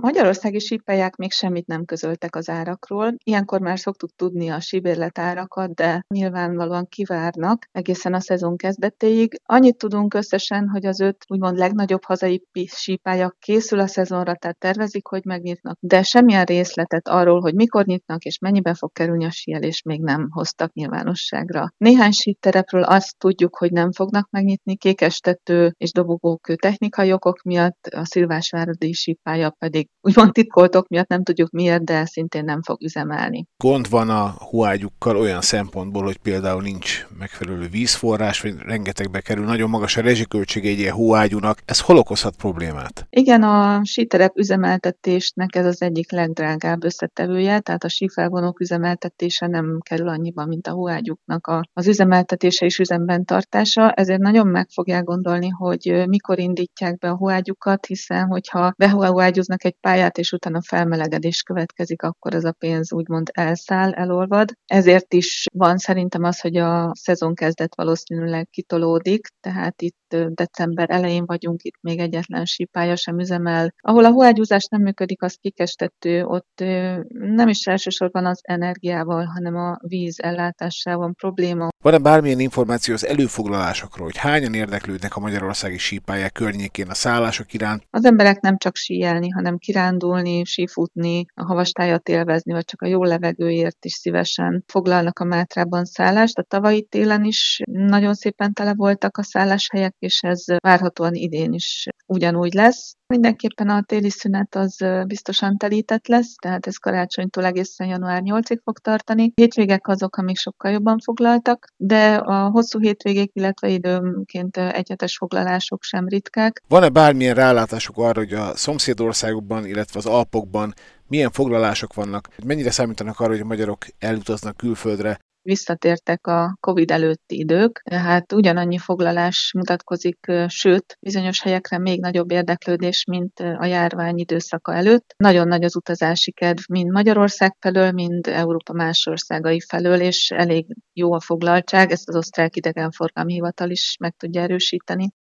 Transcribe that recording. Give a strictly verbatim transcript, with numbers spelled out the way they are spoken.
Magyarországi sípályák még semmit nem közöltek az árakról. Ilyenkor már szoktuk tudni a síbérlet árakat, de nyilvánvalóan kivárnak egészen a szezon kezdetéig. Annyit tudunk összesen, hogy az öt úgymond legnagyobb hazai pi- sípálya készül a szezonra, tehát tervezik, hogy megnyitnak, de semmilyen részletet arról, hogy mikor nyitnak és mennyibe fog kerülni a síelés, még nem hoztak nyilvánosságra. Néhány síterepről azt tudjuk, hogy nem fognak megnyitni, kékestető és dobogókő technikai okok miatt, a Szilvásváradi sípálya pedig úgymond titkolt ok miatt nem tudjuk miért, de szintén nem fog üzemelni. Gond van a hóágyukkal olyan szempontból, hogy például nincs megfelelő vízforrás, vagy rengetegbe kerül, nagyon magas a rezsiköltsége egy ilyen hóágyúnak. Ez hol okozhat problémát? Igen, a síterep üzemeltetésnek ez az egyik legdrágább összetevője, tehát a sífelvonók üzemeltetése nem kerül annyiba, mint a hóágyúknak a, az üzemeltetése és üzemben tartása, ezért nagyon meg fogják gondolni, hogy mikor indítják be a hóágyukat, hiszen hogyha behóágyúznak egy pályát, és utána felmelegedés következik, akkor az a pénz úgymond elszáll, elolvad. Ezért is van szerintem az, hogy a szezon kezdet valószínűleg kitolódik, tehát itt december elején vagyunk, itt még egyetlen sípálya sem üzemel. Ahol a hóágyúzás nem működik, az kikestető, ott nem is elsősorban az energiával, hanem a víz ellátásával van probléma. Van-e bármilyen információ az előfoglalásokról, hogy hányan érdeklődnek a magyarországi sípályák környékén a szállások iránt? Az emberek nem csak síelni, hanem kirándulni, sífutni, a havastájat élvezni, vagy csak a jó levegőért is szívesen foglalnak a Mátrában szállást. A tavalyi télen is nagyon szépen tele voltak a szálláshelyek, és ez várhatóan idén is ugyanúgy lesz. Mindenképpen a téli szünet az biztosan telített lesz, tehát ez karácsonytól egészen január nyolcadikáig fog tartani. Hétvégek azok, amik sokkal jobban foglaltak, de a hosszú hétvégék, illetve időnként egyhetes foglalások sem ritkák. Van-e bármilyen rálátásuk arra, hogy a szomszédországokban, illetve az Alpokban milyen foglalások vannak? Mennyire számítanak arra, hogy a magyarok elutaznak külföldre? Visszatértek a Covid előtti idők, tehát ugyanannyi foglalás mutatkozik, sőt, bizonyos helyekre még nagyobb érdeklődés, mint a járvány időszaka előtt. Nagyon nagy az utazási kedv, mind Magyarország felől, mind Európa más országai felől, és elég jó a foglaltság, ezt az osztrák idegenforgalmi hivatal is meg tudja erősíteni.